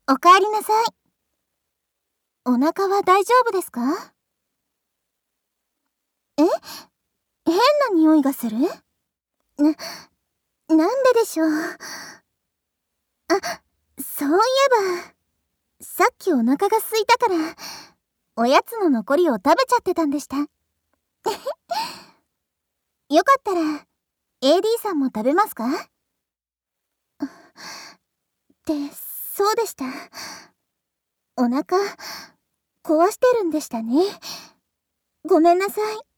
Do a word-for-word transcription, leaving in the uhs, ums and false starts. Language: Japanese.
おかえりなさい。お腹は大丈夫ですか？え？変な匂いがする？な、なんででしょう。あ、そういえば、さっきお腹が空いたから、おやつの残りを食べちゃってたんでした。よかったら、エーディー さんも食べますか？って、そうでした。お腹、壊してるんでしたね。ごめんなさい。